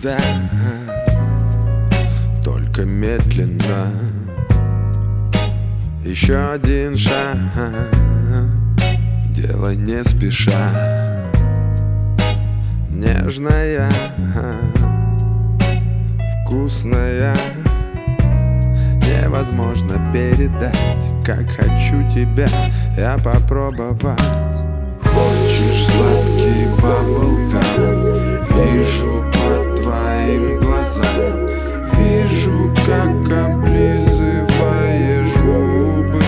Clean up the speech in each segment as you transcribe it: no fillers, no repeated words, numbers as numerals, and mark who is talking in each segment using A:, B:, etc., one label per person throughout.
A: никуда, только медленно. Еще один шаг, делай не спеша. Нежная, вкусная, невозможно передать, как хочу тебя я попробовать. Хочешь сладкий баблгам? Вижу по твоим глазам, вижу, как облизываешь губы.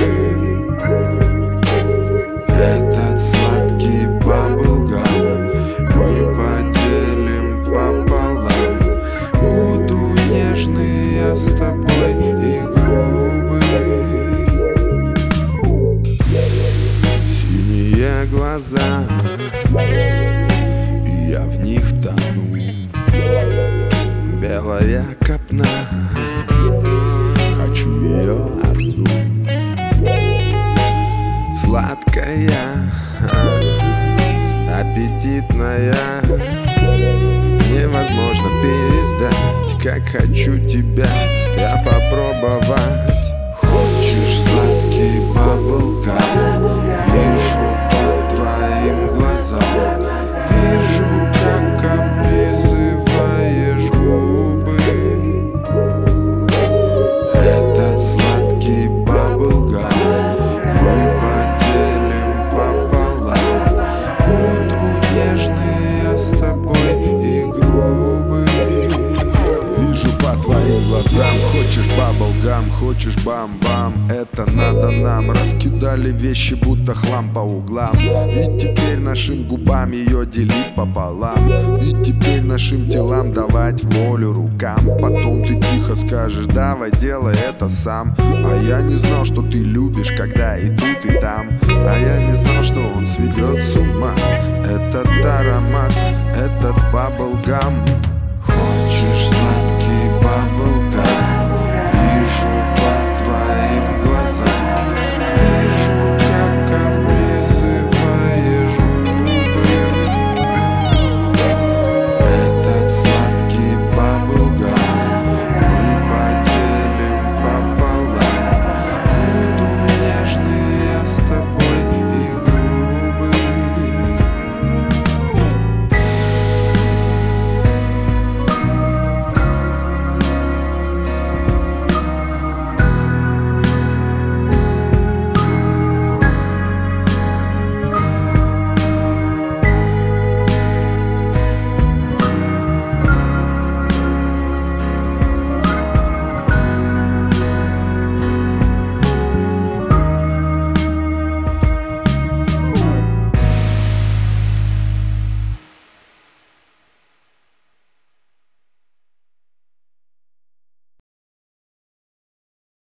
A: Этот сладкий баблгам мы поделим пополам. Буду нежный я с тобой и грубый. Синие глаза, и я в них тону. Белая копна, хочу ее одну. Сладкая, аппетитная, невозможно передать, как хочу тебя я попробовать. Хочешь сладкий баблгам? Вижу по твоим глазам, вижу, как облизываешь губы. Этот сладкий баблгам мы поделим пополам. Буду нежный я с тобой и грубый. Вижу по твоим глазам, хочешь баблгам, хочешь бам-бам. Это надо нам, раскидали вещи будто хлам по углам. И теперь нашим губам ее делить пополам. И теперь нашим телам давать волю рукам. Потом ты тихо скажешь: давай делай это сам. А я не знал, что ты любишь, когда и тут, и там. А я не знал, что он сведет с ума. Этот аромат, этот баблгам.